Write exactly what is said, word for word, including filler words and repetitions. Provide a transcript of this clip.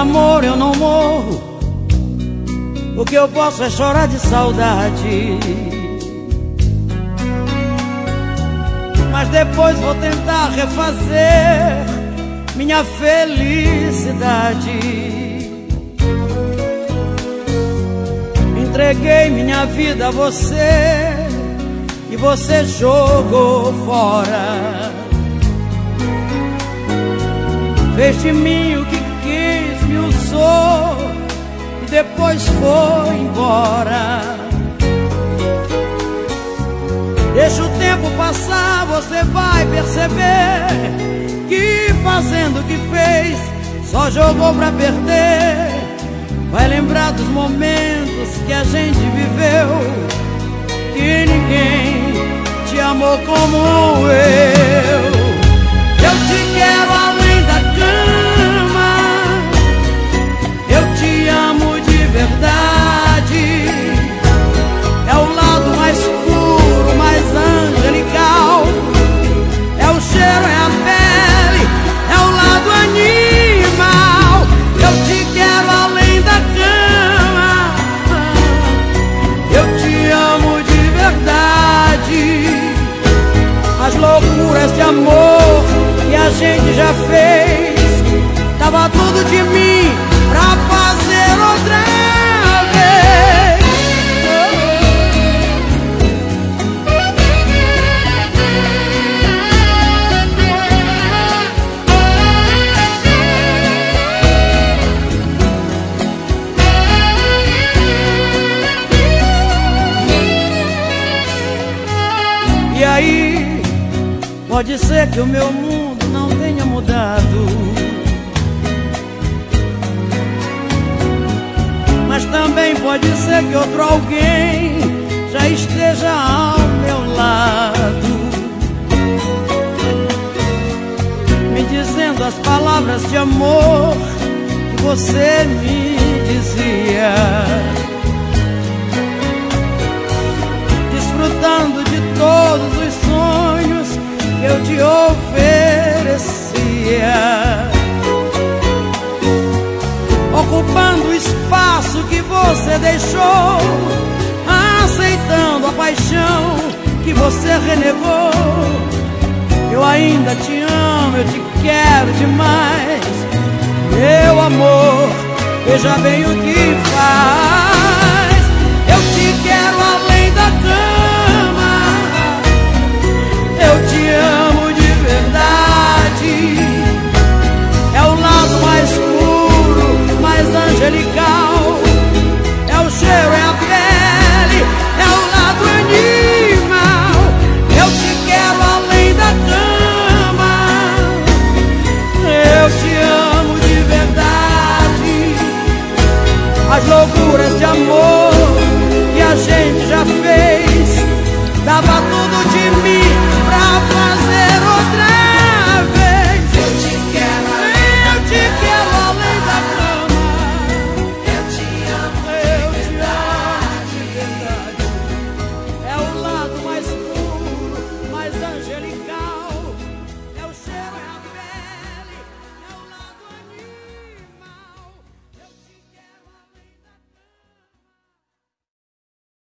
amor eu não morro, o que eu posso é chorar de saudade. Mas depois vou tentar refazer minha felicidade. Entreguei minha vida a você e você jogou fora. Fez de mim o que quis, me usou e depois foi embora. Deixa o tempo passar, você vai perceber que fazendo o que fez só jogou pra perder. Vai lembrar dos momentos que a gente viveu, que ninguém te amou como eu. Eu te quero além da cama, eu te amo de verdade. É o lado mais puro, mais angelical. É o cheiro, é a pele, é o lado animal. Eu te quero além da cama, eu te amo de verdade. As loucuras de amor que a gente já fez, tava tudo de mim pra fazer outra vez. E aí, pode ser que o meu mundo não tenha mudado, mas também pode ser que outro alguém já esteja ao meu lado, me dizendo as palavras de amor que você me dizia, desfrutando de todos os sonhos que eu te oferecia, ocupando o espaço que você deixou, aceitando a paixão que você renegou. Eu ainda te amo, eu te quero demais, meu amor, veja bem o que faz.